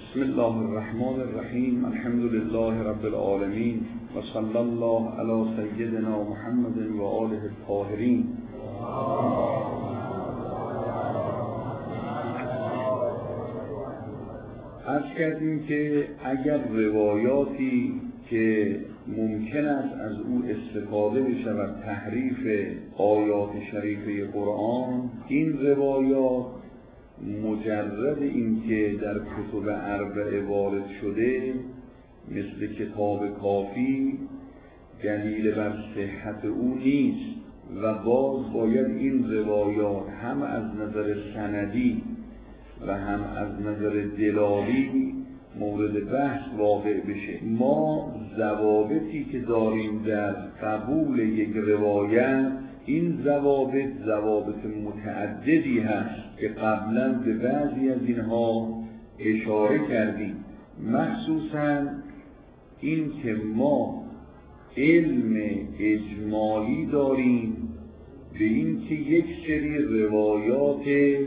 بسم الله الرحمن الرحیم. الحمد لله رب العالمین و صلی الله علی سیدنا محمد و آله الطاهرین. عرض کردیم که اگر روایاتی که ممکن است از او استفاده بشود تحریف آیات شریفه قرآن، این روایات مجرد این که در کتب اربعه وارد شده مثل کتاب کافی دلیل بر صحت او نیست و باز باید این روایات هم از نظر سندی و هم از نظر دلالی مورد بحث واقع بشه. ما ضوابطی که داریم در قبول یک روایت، این ضوابط متعددی هست که قبلا به بعضی از اینها اشاره کردیم، مخصوصا این که ما علم اجمالی داریم به این که یک سری روایات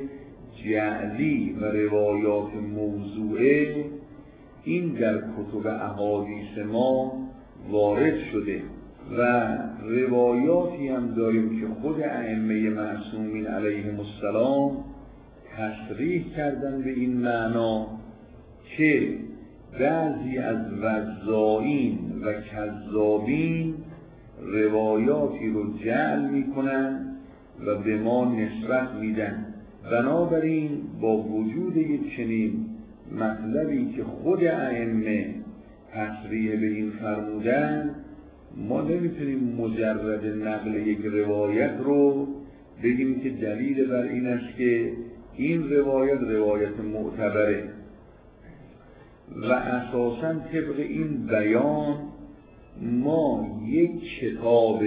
جعلی و روایات موضوعه این در کتب احادیث ما وارد شده و روایاتی هم داریم که خود ائمه معصومین علیهم السلام تصریح کردن به این معنا که بعضی از وضاعین و کذابین روایاتی رو جعل میکنن و به ما نسبت میدن. بنابراین با وجود یک چنین مطلبی که خود ائمه تصریح به این فرمودن، ما نمیتونیم مجرد نقل یک روایت رو بگیم که دلیل بر این است که این روایت معتبره و اساساً طبق این بیان ما یک کتاب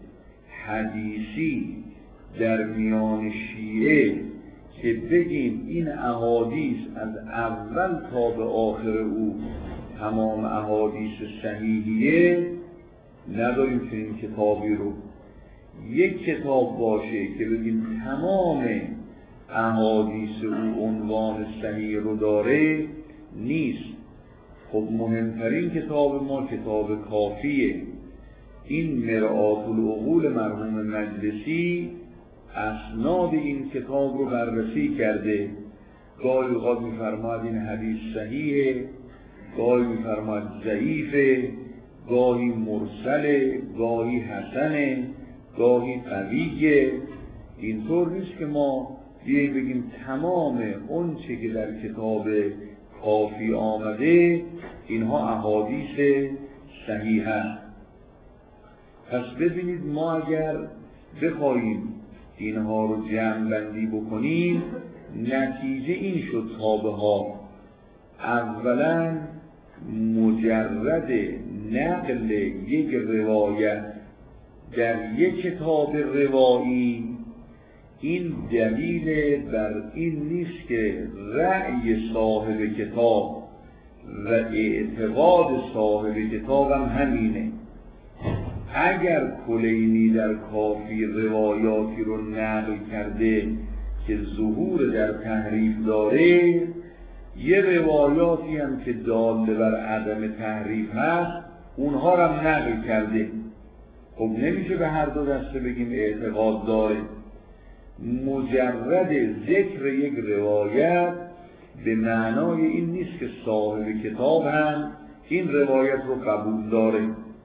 حدیثی در میان شیعه که بگیم این احادیث از اول تا به آخر او تمام احادیث صحیحیه نداریم. چنین کتابی رو یک کتاب باشه که بگیم تمام احادیث او عنوان صحیح رو داره نیست. خب مهمترین کتاب ما کتاب کافیه. این مرآت العقول مرحوم مجلسی اسناد این کتاب رو بررسی کرده، گاهی اوقات می‌فرماید این حدیث صحیحه، گاهی می‌فرماید ضعیفه، گاهی مرسله، گاهی حسنه، گاهی قویه. اینطور نیست که ما بیاییم بگیم تمام اون چه که در کتاب کافی آمده اینها احادیث صحیح است. پس ببینید ما اگر بخواهیم اینها رو جمع بندی بکنیم، نتیجه این شد تابها اولا مجرد نقل یک روایت در یک کتاب روایی این دلیل بر این نیست که رأی صاحب کتاب و اعتقاد صاحب کتاب هم همینه. اگر کلینی در کافی روایاتی رو نقل کرده که ظهور در تحریف داره، یه روایاتی هم که داله بر عدم تحریف هست اونها رو هم نقل کرده، خب نمیشه به هر دو دسته بگیم اعتقاد داره. مجرد ذکر یک روایت به معنای این نیست که صاحب کتاب هم این روایت رو قبول داره.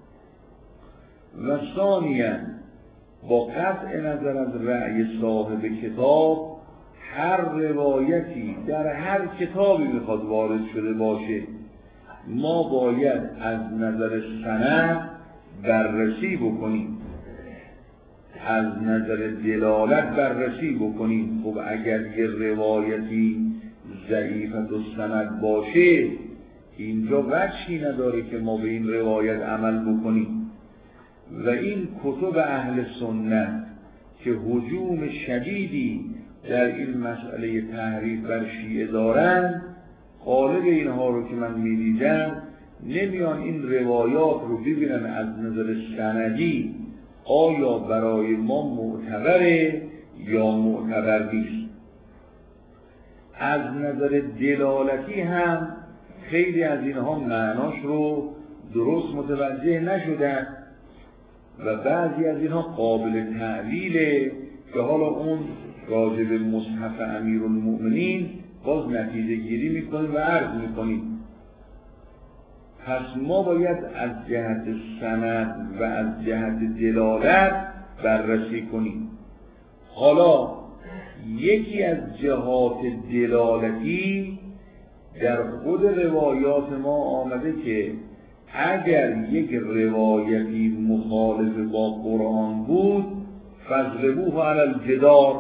و ثانیاً با قطع نظر از رأی صاحب کتاب، هر روایتی در هر کتابی میخواد وارد شده باشه ما باید از نظر سند بررسی بکنیم، از نظر دلالت بررسی بکنیم. خب اگر یه روایتی ضعیفت السند باشه اینجا وجهی نداره که ما به این روایت عمل بکنیم. و این کتب اهل سنت که هجوم شدیدی در این مسئله تحریف بر شیعه دارن، غالب اینها رو که من می‌دیدم نمیان این روایات رو ببینن از نظر سندی آیا برای ما معتبره یا معتبر نیست. از نظر دلالتی هم خیلی از اینها معناش رو درست متوجه نشدن و بعضی از اینها قابل تعویله که حالا اون راجع به مصحف امیرالمؤمنین باز نتیجه گیری میکنیم و عرض میکنیم. پس ما باید از جهت سند و از جهت دلالت بررسی کنیم. حالا یکی از جهات دلالتی در خود روایات ما آمده که اگر یک روایتی مخالف با قرآن بود فاضربوه علی الجدار.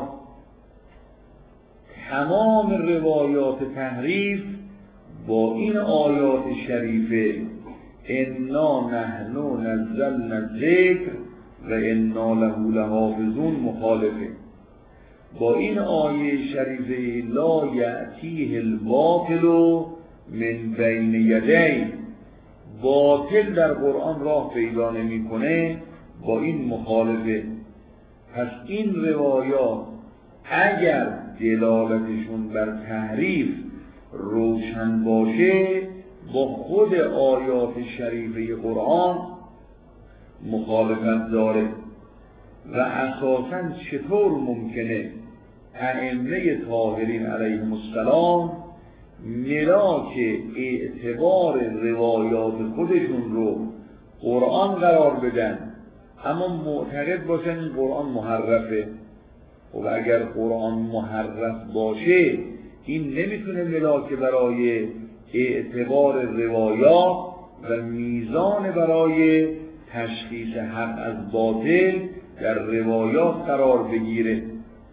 تمام روایات تحریف با این آیات شریفه انا نحن نزلنا الذکر و انا له لحافظون مخالفه. با این آیه شریفه لا یأتیه الباطل من بین یدیه، باطل در قرآن راه پیدا نمیکنه، با این مخالفه. پس این روایات اگر دلالتشون بر تحریف روشن باشه با خود آیات شریفه قرآن مخالفت داره. و اساساً چطور ممکنه ائمه طاهرین علیهم السلام ملاک اعتبار روایات خودشون رو قرآن قرار بدن اما معتقد باشن این قرآن محرفه؟ و اگر قرآن محرف باشه این نمیتونه ملاک برای اعتبار روایات و میزان برای تشخیص حق از باطل در روایات قرار بگیره.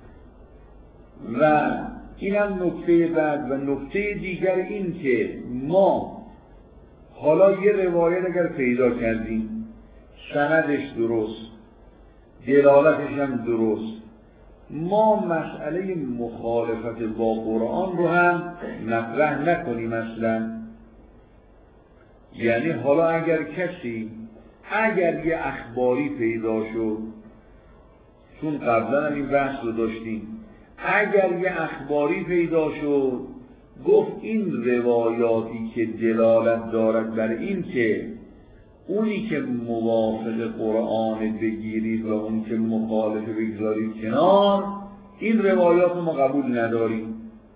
و اینم نکته بعد. و نکته دیگر این که ما حالا یه روایت اگر پیدا کردیم سندش درست دلالتش هم درست، ما مسئله مخالفت با قرآن رو هم مطرح نکنیم اصلا. یعنی حالا اگر کسی یه اخباری پیدا شد، چون قبلا هم این بحث رو داشتیم، اگر یه اخباری پیدا شد گفت این روایاتی که دلالت دارد بر این که اونی که موافق قرآن بگیرید و اون که مخالف بگذارید کنار، این روایات ما قبول نداریم.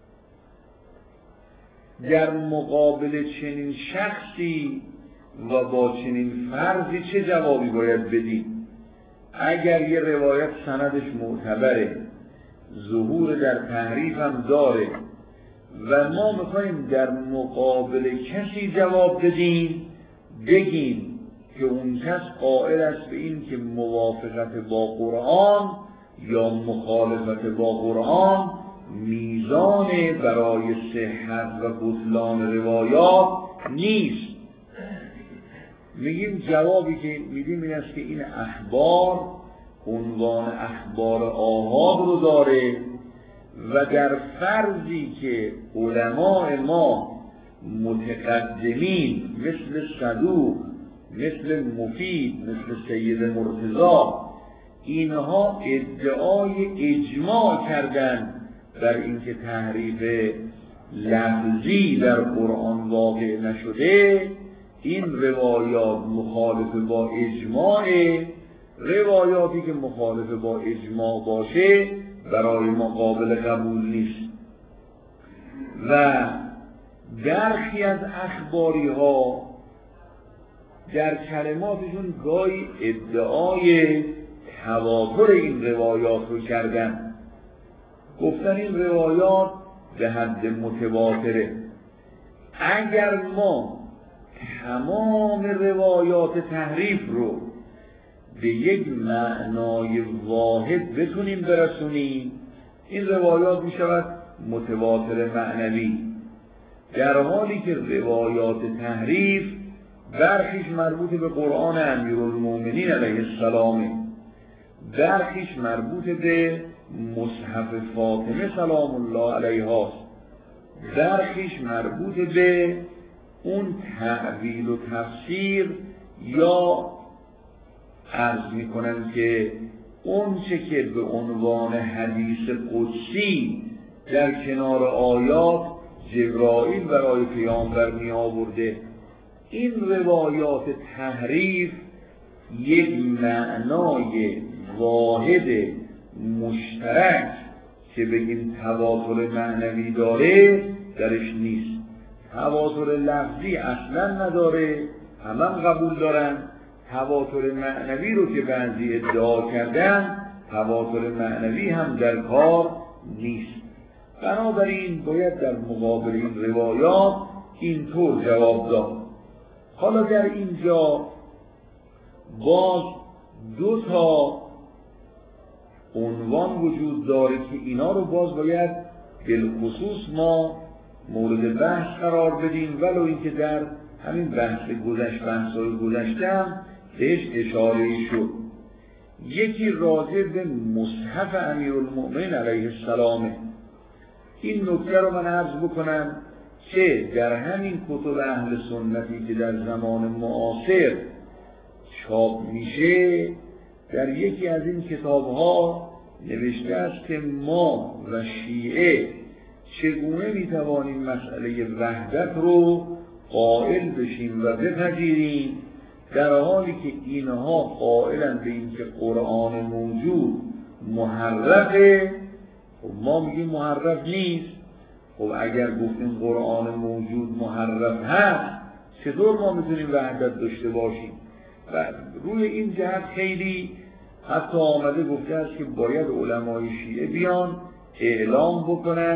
در مقابل چنین شخصی و با چنین فرضی چه جوابی باید بدیم؟ اگر یه روایت سندش معتبره، ظهور در تحریف هم داره و ما میخوایم در مقابل کسی جواب بدیم، بگیم که اون کس قائل است به این که موافقت با قرآن یا مخالفت با قرآن میزان برای صحت و بطلان روایات نیست. میگیم جوابی که میدیم این است که این اخبار عنوان اخبار آحاد رو داره و در فرضی که علماء ما متقدمین مثل صدوق، مثل مفید، مثل سید مرتضی، اینها ادعای اجماع کردن بر اینکه تحریف لفظی در قرآن واقع نشده، این روایات مخالف با اجماع. روایاتی که مخالف با اجماع باشه برای ما قابل قبول نیست. و برخی از اخباری ها در کلماتشون گاهی ادعای تواتر این روایات رو کردن، گفتن این روایات به حد متواتره. اگر ما تمام روایات تحریف رو به یک معنای واحد بتونیم برسونیم، این روایات می شود متواتر معنوی، در حالی که روایات تحریف برخیش مربوط به قرآن امیرالمؤمنین علیه السلام، برخیش مربوط به مصحف فاطمه سلام الله علیها، برخیش مربوط به اون تعویل و تفسیر یا عرض میکنن که اون چه که به عنوان حدیث قدسی در کنار آیات جبرائیل برای پیامبر می آورده. این روایات تحریف یک معنای واحد مشترک که بگیم تواتر معنوی داره درش نیست. تواتر لفظی اصلا نداره، همه قبول دارن. تواتر معنوی رو که بعضی ادعا کردن، تواتر معنوی هم در کار نیست. بنابراین باید در مقابل این روایات اینطور جواب داد. حالا در اینجا باز دو تا عنوان وجود داره که اینا رو باز باید بالخصوص ما مورد بحث قرار بدیم، ولو اینکه در همین بحث‌های گذشتم بهش اشاره شد. یکی راجع به مصحف امیرالمؤمنین علیه السلام. این نکته رو من عرض بکنم که در همین کتب اهل سنتی که در زمان معاصر چاپ میشه، در یکی از این کتاب‌ها نوشته است که ما و شیعه چگونه میتوانیم مسئله وحدت رو قائل بشیم و بپذیریم، در حالی که اینها قائلن به این که قرآن موجود محرفه. خب ما میگیم محرف نیست. خب اگر گفتیم قرآن موجود محرف هست، چطور ما میتونیم وحدت داشته باشیم؟ و روی این جهت خیلی حتی آمده گفته است که باید علمای شیعه بیان اعلام بکنن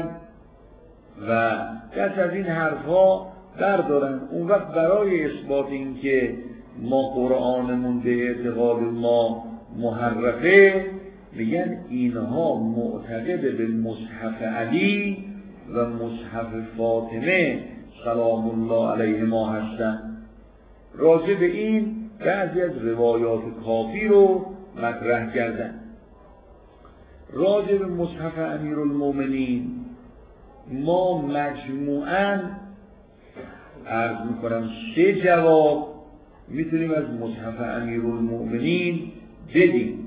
و دست از این حرفها بردارن. اون وقت برای اثبات این که ما قرآنمون به اعتقاد ما محرفه، میگن اینها معتقد به مصحف علی و مصحف فاطمه سلام الله علیه ما هستن. راجع به این بعضی از روایات کافی رو مطرح کردن. راجع به مصحف امیرالمؤمنین ما مجموعاً عرض میکنم 3 جواب میتونیم از مصحف امیرالمؤمنین بدیم.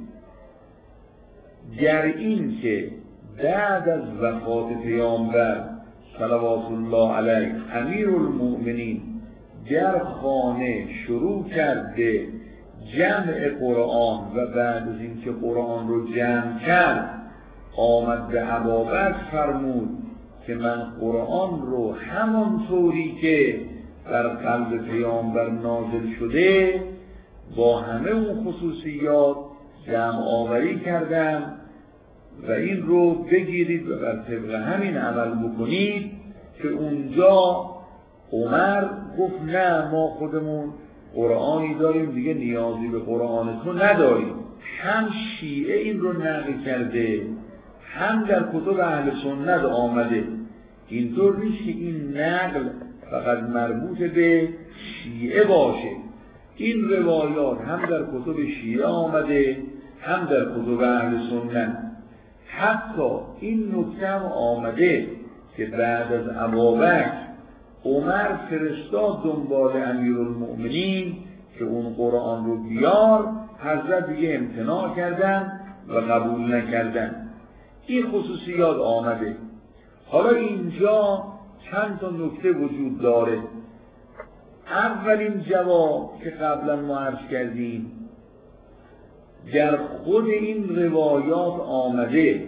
در این که بعد از وفات پیامبر صلوات الله علیه امیرالمؤمنین در خانه شروع کرده جمع قرآن و بعد از اینکه قرآن رو جمع کرد آمد به ابابکر فرمود که من قرآن رو همانطوری که در قلب پیامبر نازل شده با همه اون خصوصیات جمع آوری کردم و این رو بگیرید و بر طبق همین عمل بکنید. که اونجا عمر گفت نه ما خودمون قرآنی داریم دیگه نیازی به قرآن تو نداریم. هم شیعه این رو نقل کرده هم در کتب اهل سنت آمده. اینطور نیست که این نقل فقط مربوط به شیعه باشه. این روایات هم در کتب شیعه آمده هم در کتب اهل سنت. حتی این نکته هم آمده که بعد از ابابکر عمر فرستاد دنبال امیرالمؤمنین که اون قرآن رو بیار، حضرت دیگه امتناع کردن و قبول نکردن. این خصوصیات آمده. حالا اینجا چند تا نکته وجود داره. اولین جواب که قبلا ما عرض کردیم، در خود این روایات آمده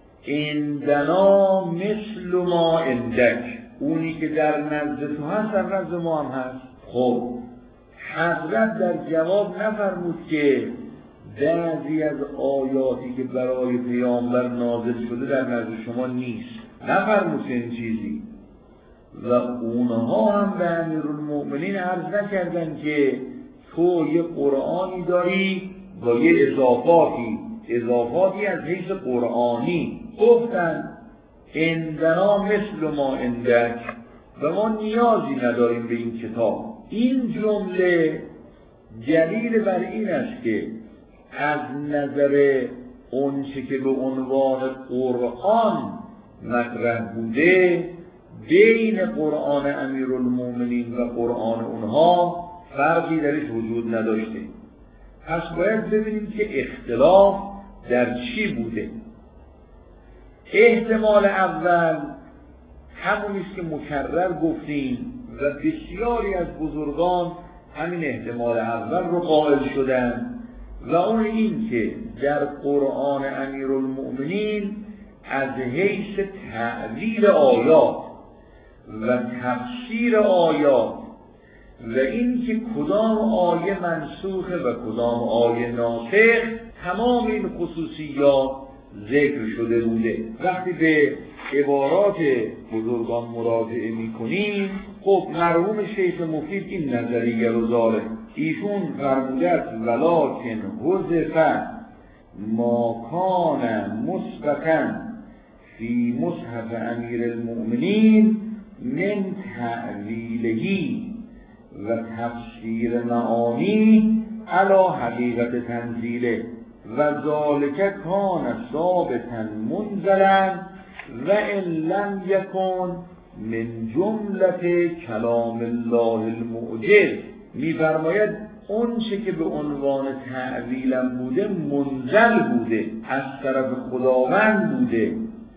عندنا مثل ما عندک، اونی که در نزد تو هست در نزد ما هم هست. خب حضرت در جواب نفرمود که بعضی از آیاتی که برای پیامبر نازل شده در نزد شما نیست، نفرمود این چیزی. و اونها هم به امیرالمؤمنین عرض نکردن که تو یه قرآنی داری با یه اضافاتی از حیث قرآنی. گفتن عندنا مثل ما عندک و ما نیازی نداریم به این کتاب. این جمله دلیل بر این است که از نظر اونچه که به عنوان قرآن مطرح بوده بین قرآن امیرالمؤمنین و قرآن اونها فرقی درش وجود نداشته. پس باید ببینیم که اختلاف در چی بوده. احتمال اول همونیست که مکرر گفتیم و بسیاری از بزرگان همین احتمال اول رو قائل شدن و اون این که در قرآن امیرالمؤمنین از حیث تعبیر آیات و تفسیر آیات و این که کدام آیه منسوخه و کدام آیه ناسخ، تمام این خصوصیات ذکر شده بوده. وقتی به عبارات بزرگان مراجعه میکنیم، خب مرحوم شیخ مفید این نظریه رو داره. ایشون فرمودند ولکن حذف ما کان مثبتا فی مصحف امیرالمؤمنین من تعویلهی و تفسیر معانی علی حقیقت تنزیله و ذالک کان ثابتا منزلا و ان لم یکن من جملت کلام الله المعجز. می‌فرماید اون چه که به عنوان تعویلم بوده منزل بوده، از طرف خداوند بوده،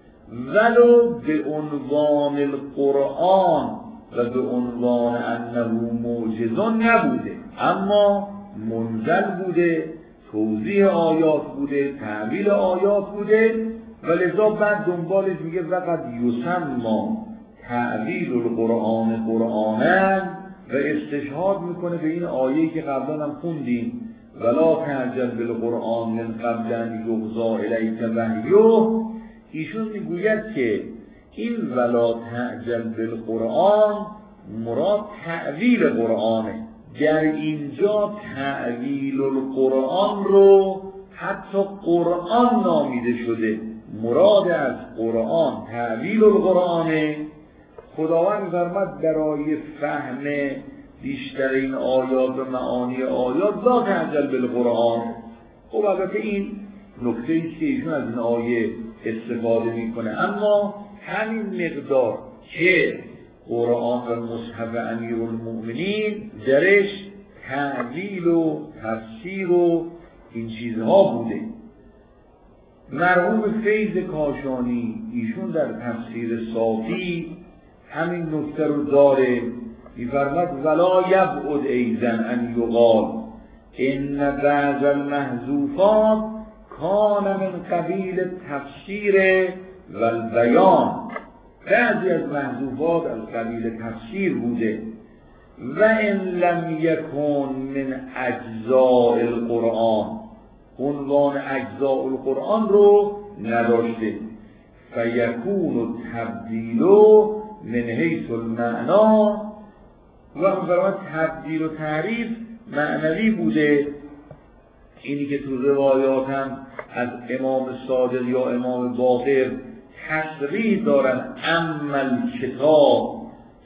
ولو به عنوان القرآن و به عنوان انه معجزان نبوده، اما منزل بوده، توضیح آیات بوده، تعویل آیات بوده. و لذا بعد دنبالش میگه وقد یسمى تعویل القرآن قرآنا و استشهاد میکنه به این آیه‌ای که قبلا هم خوندیم ولا تعجل بالقرآن من قبل ان یقضی الیک وحیه. ایشون میگوید که این ولا تعجل بالقرآن مراد تعویل قرآنه. در اینجا تعویل القرآن رو حتی قرآن نامیده شده. مراد از قرآن تعویل القرآنه. خداوند فرمود برای فهم بیشتر این آیات و معانی آیات لا تعجل بالقرآن. خب البته این نکته ایست که ایشون از این آیه استفاده میکنه، اما همین مقدار که قرآن و مصحف امیرالمؤمنین درش تعویل و تفسیر و این چیزها بوده. مرحوم فیض کاشانی ایشون در تفسیر صافی همین نکته رو داره، می‌فرماد ولا یبعد ایضا ان یقال ان بعض المحذوفات کان من قبیل تفسیر و البیان. بعضی از محذوفات از قبیل تفسیر بوده و ان لم یکن من اجزاء القرآن، عنوان اجزاء القرآن رو نداشته. فیکون التبدیل من حیث المعنا و فرمان تبدیل و تعریف معنوی بوده. اینی که تو روایات هم از امام صادق یا امام باقر تصریح دارن اما الکتاب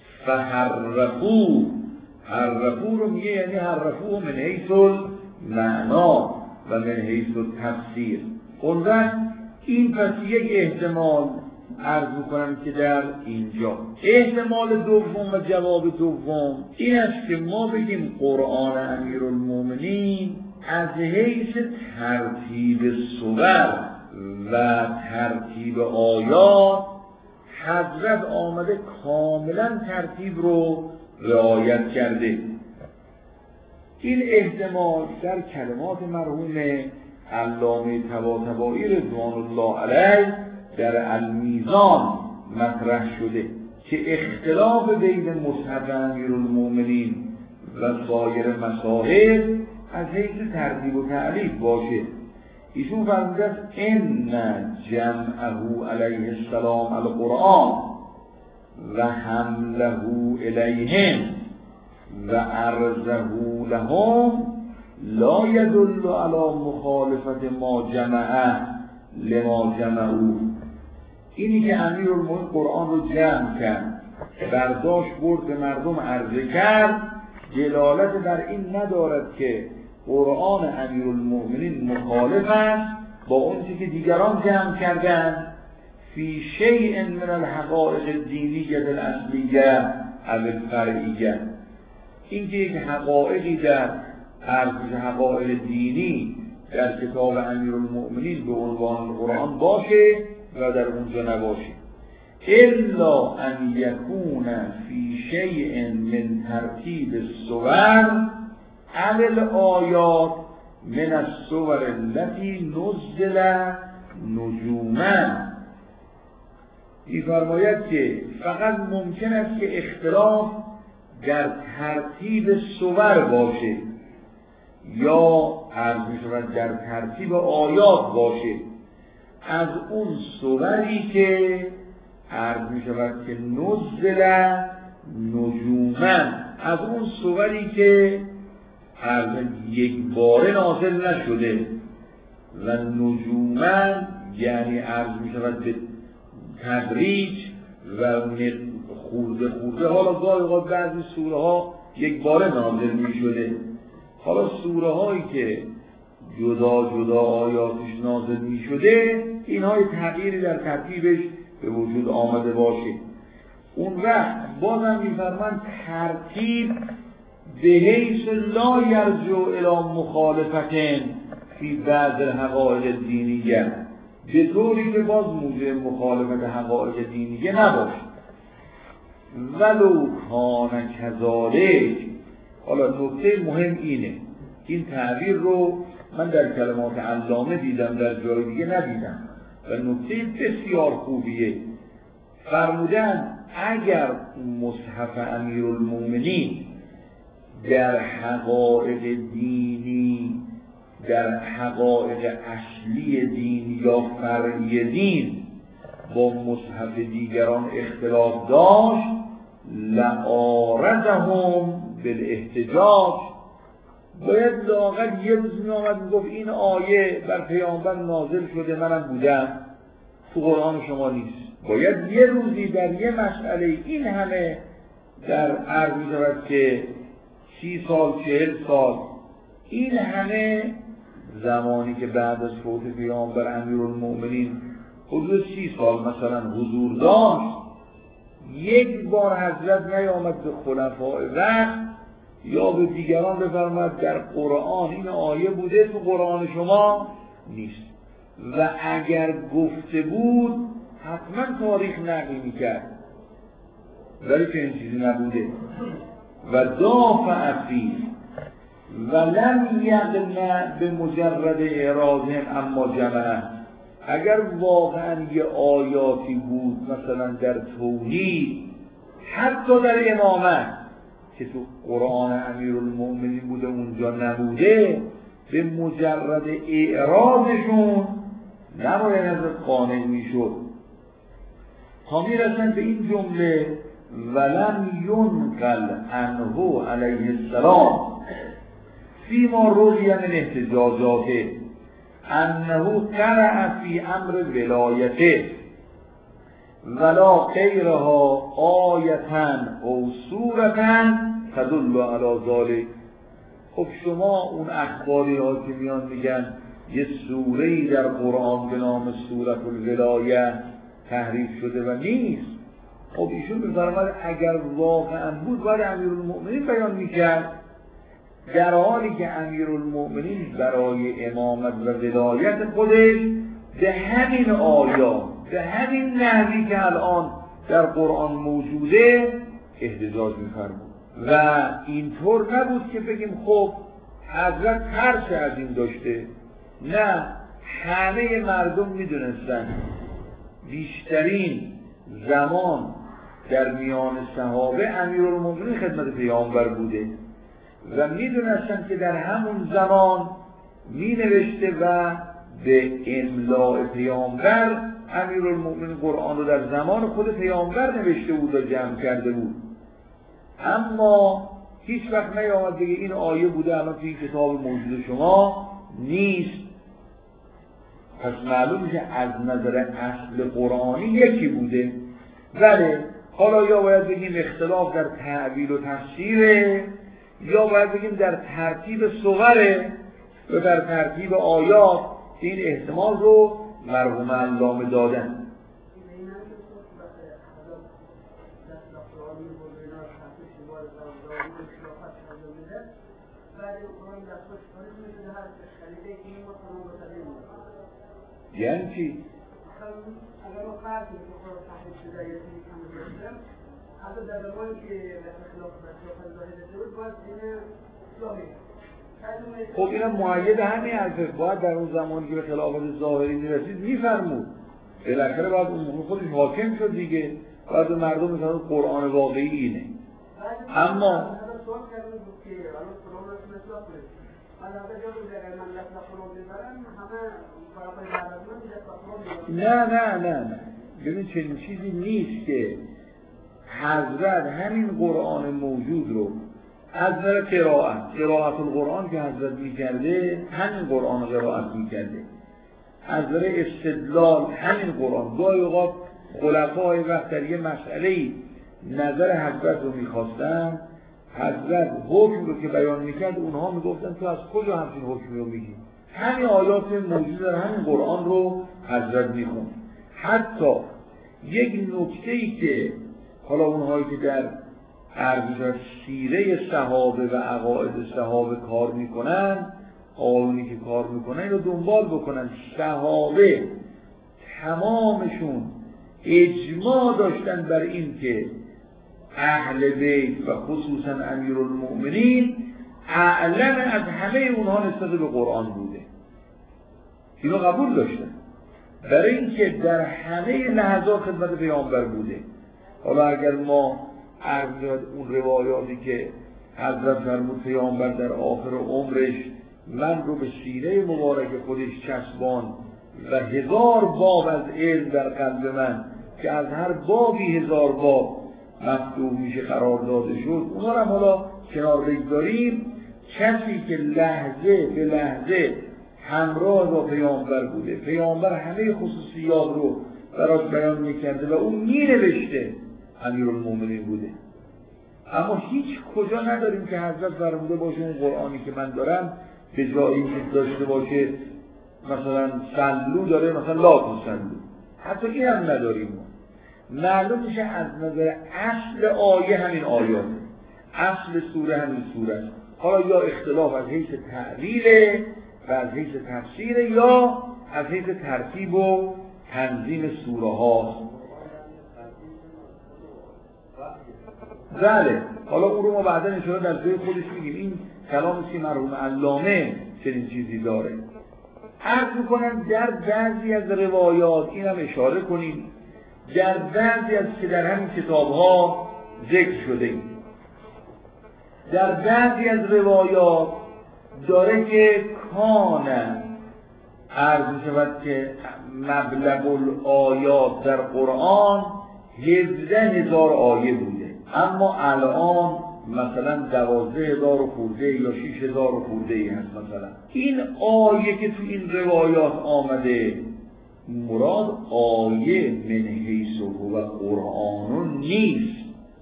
فحرفوه. حرفوه رو میگه یعنی حرفوه من حیث المعنا و من حیث التفسیر. اون وقت این پس یک احتمال عرض میکنم که در اینجا احتمال دوم و جواب دوم این است که ما بگیم قرآن امیرالمؤمنین از حیث ترتیب سور و ترتیب آیات حضرت آمده کاملا ترتیب رو رعایت کرده. این احتمال در کلمات مرحوم علامه طباطبایی رضوان الله علیه در المیزان مطرح شده که اختلاف بین مصحف امیرالمؤمنین و سایر مصاحف از حیث ترتیب و تعلیف باشه. ایشون فرموده ان جمعه علیه السلام القرآن و حمله الیهم و عرضه لهم لا يدل على مخالفت ما جمعه لما جمعو. اینی که امیرالمؤمنین قرآن رو جمع کرد، برداشت برد به مردم عرضه کرد، دلالت بر این ندارد که قرآن امیرالمؤمنین مخالف است با اون چیزی که دیگران جمع کردند فی شیء من الحقائق الدینیه الاصلیه او الفرعیه. این که یک حقایقی در ارزش حقایق دینی در کتاب امیرالمؤمنین به عنوان قرآن باشه و در اونجا نباشه. الا ان یکون فی شیء من ترتیب الصور علی الآیات من الصور التي نزل نجوما. می‌فرماید که فقط ممکن است که اختلاف در ترتیب صور باشه یا عرض می‌شود در ترتیب آیات باشه، از اون صوری که عرض می‌شود که نزل نجوما، از اون صوری که عرض یک باره نازل نشده، و نجوما یعنی عرض می‌شود به تدریج و خورده خورده. حالا گاهی اوقات بعضی سوره ها یک باره نازل می‌شده، حالا سوره هایی که جدا جدا آیاتش نازل می‌شده اینها تغییری در ترتیبش به وجود آمده باشه. اون وقت بازم می‌فرمان ترتیب به حیث لا یرجع الی مخالفت فی بعض الحقائق دینیه، به طوری که باز موجب مخالفت حقائق دینیه نباشه. ولو کان کذالک. حالا نکته مهم اینه، این تعبیر رو من در کلمات علامه دیدم، در جای دیگه ندیدم و نکته بسیار خوبیه. فرمودن اگر مصحف امیرالمومنین در حقایق دینی، در حقایق اصلی دین یا فرعی دین با مصحف دیگران اختلاف داشت، لعارضهم بالاحتجاج، باید لااقل یه روز می آمد می گفت این آیه بر پیامبر نازل شده، منم بودم، تو قرآن شما نیست. باید یه روزی در یه مسئله این همه در عرض می شود که 30 سال 40 سال، این همه زمانی که بعد از فوت پیامبر امیرالمومنین حدود 30 سال مثلا حضور داشت، یک بار حضرت نیامد به خلفای وقت یا به دیگران بفرماد در قرآن این آیه بوده، تو قرآن شما نیست. و اگر گفته بود حتما تاریخ نقل میکرد، ولی که این چیزی نبوده. و دافع فیه ولم یقنع به مجرد اعراضهم اما جمعه. اگر واقعا یه آیاتی بود مثلا در توحید، حتی در امامت که تو قرآن امیرالمومنین بوده اونجا نبوده، به مجرد اعراضشون نباید از قانع میشد تا میرسن به این جمله ولم ینقل عنه علیه السلام فیما روی من احتجاجاته انه قرأ فی امر ولایته ولا غیرها آیتا او سورتا تدل علی ذلک. خب شما اون اخباری ها که میان میگن یه سوره‌ای در قرآن به نام سورة الولایه تحریف شده و نیست، خب ایشون می‌فرماید اگر واقعا بود باید امیرالمومنین بیان میکرد، در حالی که امیرالمومنین برای امامت و ولایت خودش به همین آیات، به همین نحوی که الان در قرآن موجوده احتجاج می‌فرمود. و اینطور نبود که بگیم خب حضرت ترس از این داشته، نه، همه مردم میدونستن بیشترین زمان در میان صحابه امیرالمومنین خدمت پیامبر بوده و میدونستن که در همون زمان مینوشته و به املاء پیامبر امیرالمومنین قرآن رو در زمان خود پیامبر نوشته بود و جمع کرده بود. اما هیچ وقت نیامد بگه این آیه بوده الان توی کتاب موجود شما نیست. پس معلوم میشه از نظر اصل قرآنی یکی بوده، ولی حالا یا باید بگیم اختلاف در تعبیر و تفسیره، یا باید بگیم در ترتیب صوره و در ترتیب آیات. این احتمال رو مرحوم علامه دادن. یعنی چی؟ اگر ما فرض کنیم که قرآن تحریف شده یا چیزی که همه داشتیم حتی در زمانی که خلاف ظاهر شد باید این اصلاحی خب اینم مؤید همین حرفه. باید در اون زمانی که به خلافت ظاهری میرسید میفرمود، بالاخره باید اون موقع خودش حاکم شد دیگه، باید به مردم مثلا قرآن واقعی اینه. اما نه ببین چنین چیزی نیست که حضرت همین قرآن موجود رو از نظر قرائت القرآن که حضرت میکرده همین قرآن قرائت میکرده، از نظر استدلال همین قرآن. گاهی اوقات خلفای وقت در یه مسئله‌ای نظر حضرت رو میخواستن، حضرت حکم رو که بیان میکرد اونها میگفتن تو از کجا همچین حکمی رو میگی؟ همین آیات موجود در همین قرآن رو حضرت میخوند. حتی یک نکته‌ای که حالا اونهایی که در ارزش سیره صحابه و عقاید صحابه کار میکنن، آیونی که کار میکنن اینو دنبال بکنن. صحابه تمامشون اجماع داشتن بر این که اهل بیت و خصوصا امیرالمؤمنین اعلم از همه اونها نسبت به قرآن بوده. اینو قبول داشتن برای اینکه در همه لحظات خدمت پیامبر بوده. حالا اگر ما اون روایاتی که حضرت فرمود پیامبر در آخر عمرش من رو به سینه مبارک خودش چسبان و 1000 باب از علم در قلب من که از هر بابی 1000 باب مفتوح میشه قرار داده شد، اونا رو حالا کنار بگذاریم. کسی که لحظه به لحظه همراه با پیامبر بوده، پیامبر همه خصوصیات رو براش بیان میکرده و اون مینوشته، امیرالمؤمنین بوده. اما هیچ کجا نداریم که حضرت فرموده باشه اون قرآنی که من دارم به جایی که داشته باشه مثلا سلو داره مثلا لا تسلو، حتی این هم نداریم. معلوم میشه از نظر اصل آیه همین آیات، اصل سوره همین سوره است. حالا یا اختلاف از حیث تعلیله و از حیث تفسیره یا از حیث ترتیب و تنظیم سوره هاست. بله حالا اون رو ما بعدا ان شاءالله در جای خودش میگیم. این کلامی که مرحوم علامه چنین چیزی داره. عرض میکنم در بعضی از روایات اینم اشاره کنیم، در بعضی از که در همین کتاب ها ذکر شده، در بعضی از روایات داره که کانه عرض میشود که مبلغ الآیات در قرآن 17000 آیه بوده، اما الان مثلا 12000 خورده یا 6000 خورده هست. مثلا این آیه که تو این روایات آمده مراد آیه من حیث و قرآن نیست.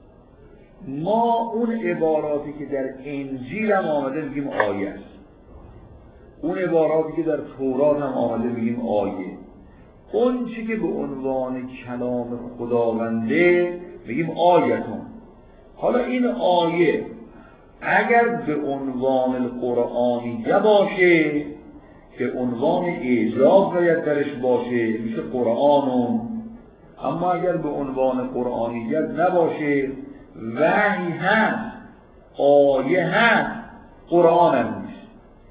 ما اون عباراتی که در انجیل هم آمده میگیم آیه است، اون عباراتی که در تورات هم آمده میگیم آیه، اون چی که به عنوان کلام خداونده میگیم آیتون. حالا این آیه اگر به عنوان القرآنیه باشه که عنوان اعجاز باید درش باشه میشه قرآنون، اما اگر به عنوان قرآنیت نباشه وحی هست آیه هست قرآن هم نیست.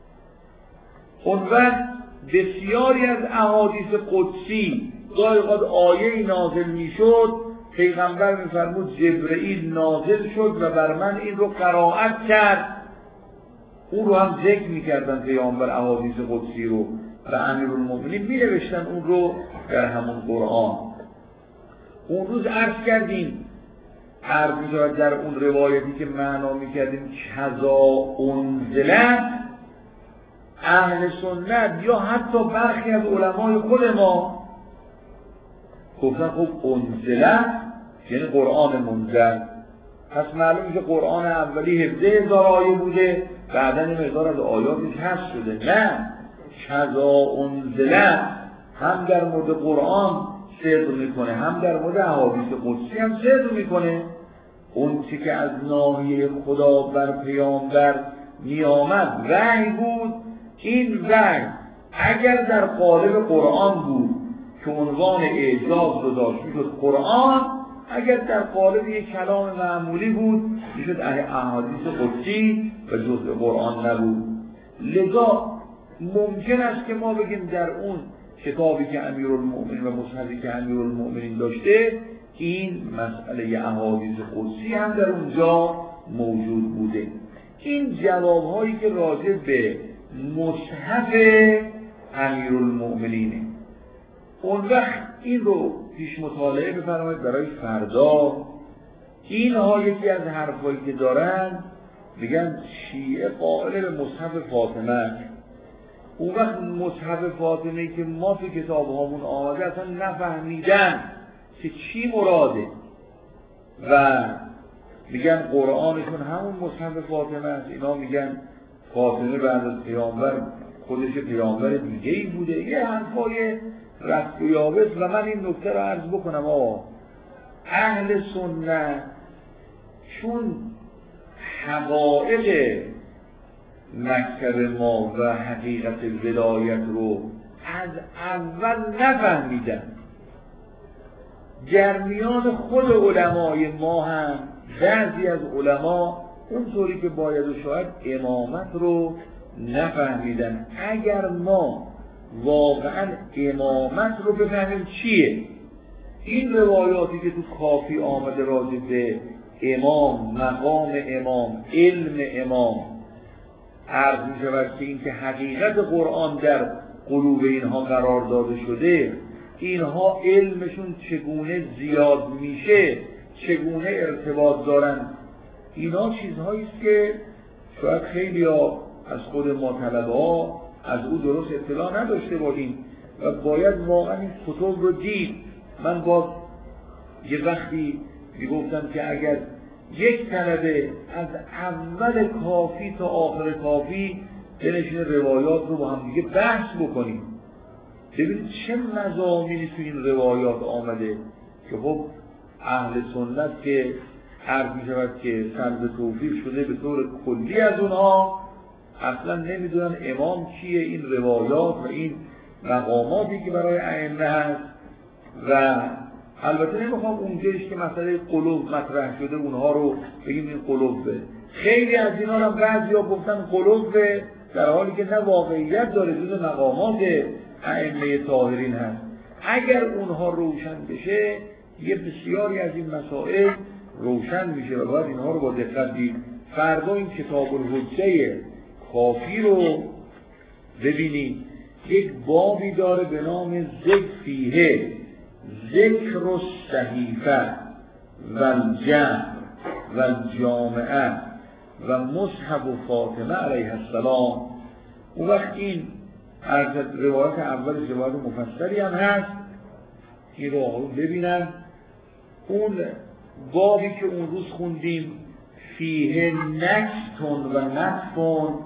اون وقت بسیاری از احادیث قدسی گاهی اوقات آیه نازل میشد، پیغمبر میفرمود جبرئیل نازل شد و بر من این رو قرائت کرد، اون رو هم ذکر میکردن پیامبر احادیث قدسی رو و امیرالمؤمنین مینوشتن اون رو در همون قرآن. اون روز عرض کردیم در اون روایتی که معنا میکردیم کذا انزلت، اهل سنت یا حتی برخی از علمای خود ما گفتن خب انزلت یعنی قرآن منزل، پس معلوم که قرآن اولی 17000 آیه بوده، بعداً این مقدار از آیاتش حذف شده. نه، کذا انزلت هم در مورد قرآن صدق میکنه، هم در مورد احادیث قدسی هم صدق میکنه. اون چی که از ناحیه خدا بر پیامبر می آمد وحی بود. این وحی اگر در قالب قرآن بود که عنوان اعجاز رو داشت میشد قرآن. اگر در قالب یک کلام معمولی بود میشد احادیث قدسی و جزء قرآن نبود. لذا ممکن است که ما بگیم در اون کتابی که امیرالمؤمنین و مصحفی که امیرالمؤمنین داشته این مسئله احادیث قدسی هم در اونجا موجود بوده. این جوابهایی که راجع به مصحف امیرالمؤمنینه. اون وقت این رو پیش مطالعه بفرمایید برای فردا. اینها یکی از حرفایی که دارن میگن شیعه قائل به مصحف فاطمه. اون وقت مصحف فاطمه که ما تو کتاب هامون آمده اصلا نفهمیدن که چی مراده و میگن قرآنشون همون مصحف فاطمه است. اینا میگن فاطمه بعد از پیامبر خودش پیامبر دیگه ای بوده. یه حرفای رفت و یابس. و من این نکته رو عرض بکنم اهل سنت چون حقایق مکتب ما و حقیقت ولایت رو از اول نفهمیدن، در میان خود علمای ما هم بعضی از علما اونطوری که باید و شاید امامت رو نفهمیدن. اگر ما واقعا امامت رو بفهمیم چیه، این روایاتی که تو کافی آمده راجع به امام، مقام امام، علم امام عرض می شود که این که حقیقت قرآن در قلوب اینها قرار داده شده، اینها علمشون چگونه زیاد میشه، چگونه ارتباط دارن، اینا چیزهایی است که شاید خیلی از خود ما طلبه ها از او درست اطلاع نداشته باشیم و باید واقعا این کتب رو دید. من باز یه وقتی میگفتم که اگر یک طلبه از اول کافی تا آخر کافی بنشینه روایات رو با هم دیگه بحث بکنیم، ببینید چه مضامینی تو این روایات آمده که خب اهل سنت که عرض می شود که سلب توفیق شده به طور کلی از اونها اصلا نمیدونن امام کیه. این روایات و این مقاماتی که برای ائمه هست و البته نمیخوام اونجایش که مسئله قلوب مطرح شده اونها رو بگیم این قلوبه. خیلی از اینا هم بعضیا گفتن قلوبه در حالی که نه واقعیت داره، جز مقامات ائمه طاهرین هست. اگر اونها روشن بشه یه بسیاری از این مسائل روشن میشه و باید اینها رو با دقت دید. فردا این کتاب الحجه کافی رو ببینید، یک بابی داره به نام ذکر فیه ذکر الصحیفه و الجمع و الجامعه و مصحف و فاطمه علیه السلام. اون وقت این روایت اول روایت مفصلی هم هست، این رو آقایون ببینن. اون بابی که اون روز خوندیم فیه نکتون و نکتون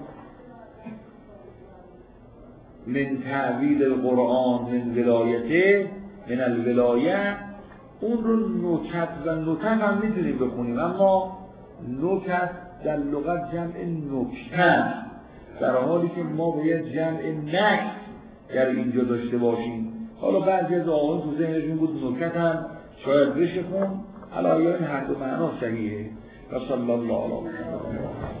من تعویل القرآن من ولایته من الولایه، اون رو نکت و نکت هم میتونیم بخونیم، اما نکت در لغت جمع نکته، در حالی که ما باید جمع نکت در اینجا داشته باشیم. حالا بعضی از آقایون تو ذهنشون بود نکت هم شاید بشه خون، الان این هر دو معنا صحیحه. و صلی الله علیه و سلم.